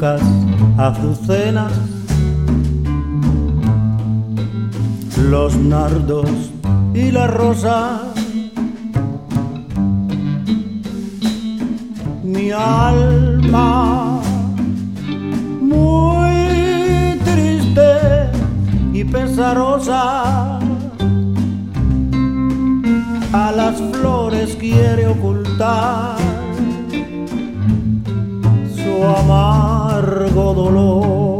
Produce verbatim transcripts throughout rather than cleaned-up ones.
blancas azucenas, los nardos y la rosa. Mi alma muy triste y pesarosa a las flores quiere ocultar su amargo dolor.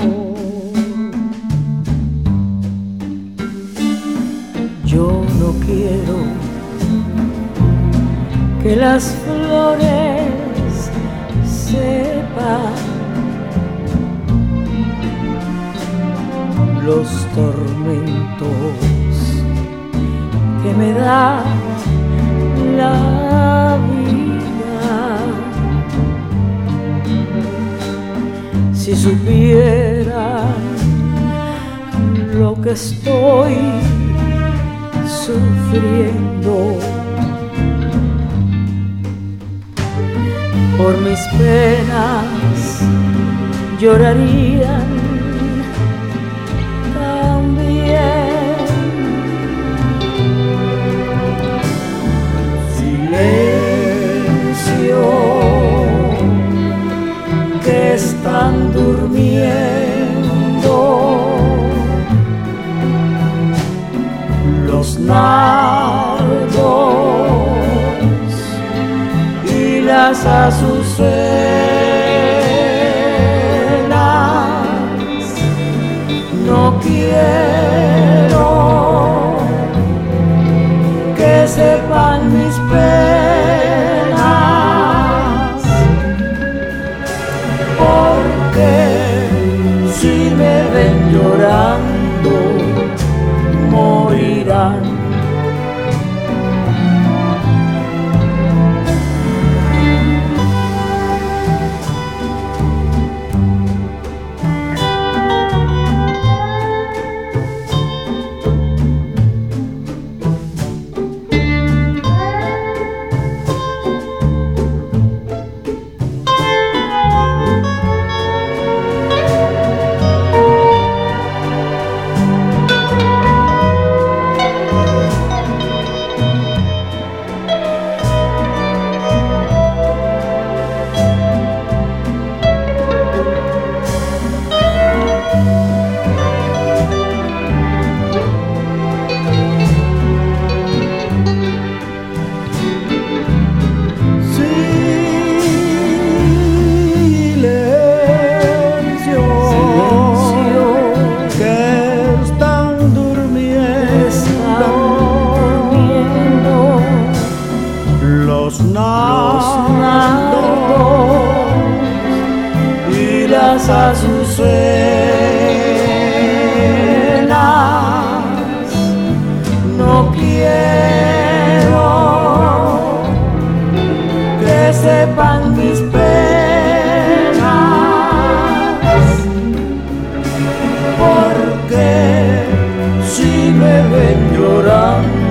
Yo no quiero que las flores sepan los tormentos que me da la vida. Si supieran lo que estoy sufriendo por mis penas, llorarían también. Silencio, que están durmiendo los nardos y las azucenas. No quiero que sepan mis penas, porque si me ven llorando morirán. Los nardos y las azucenas. No quiero que sepan mis penas, porque si me ven llorando